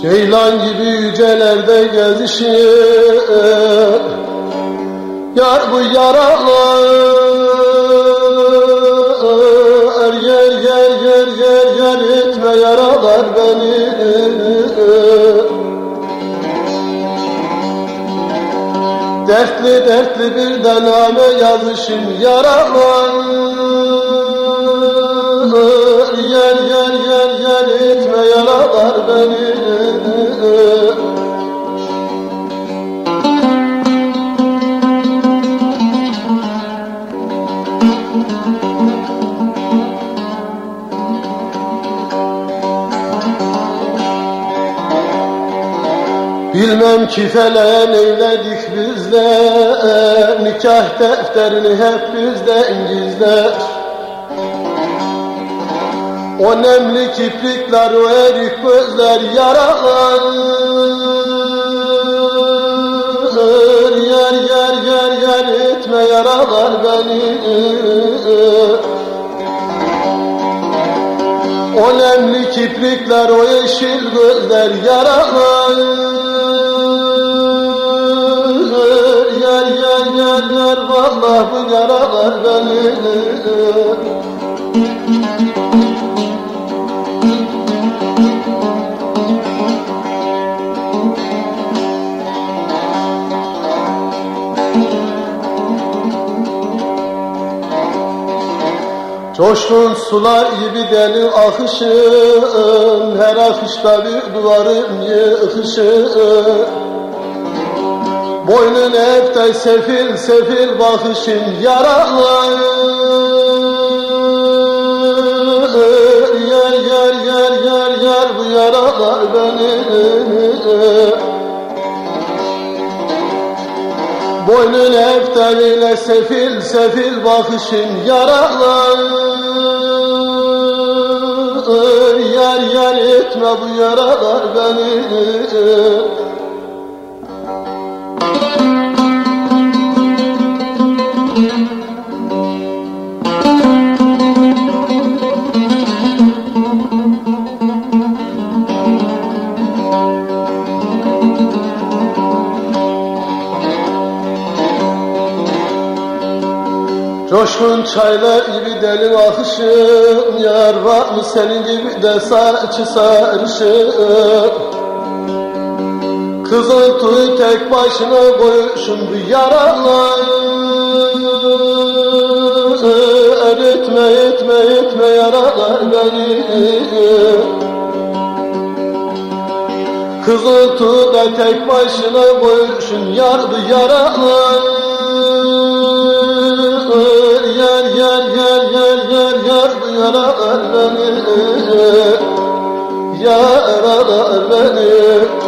Ceylan gibi yücelerde gezişir yar bu yaralar, yer yer yer yer yer etme yaralar beni. Dertli dertli bir dename yazışım yaralar, yer yer yer yer etme yaralar beni. Bilmem ki feleğe neyledik bizler, nikah defterini hep bizden gizler. O nemli kiprikler, o erik gözler yaralar, yer yer yer yer etme yaralar beni. O nemli kiprikler, o yeşil gözler yaralar, yer yer yer yer vallahi bu yaralar beni. Coşkun sular gibi deli akışın, her akışta bir duvarın yıkışın. Boynun hepte sefil sefil bakışın yaralar, yer yer yer yer yer bu yaralar beni. Boynun efteliyle sefil sefil bakışın yaralar, yer yer etme bu yaralar beni. Coşkun çaylar gibi deli akışın, yar var mı senin gibi de saçı sarışın. Kızıltuğu tek başına koyuşun bu yaralar, etme etme etme yaralar beni. Kızıltuğu da tek başına koyuşun yar bu yaralar, yer yer yer yer yer yer bu yaralar beni, yaralar beni.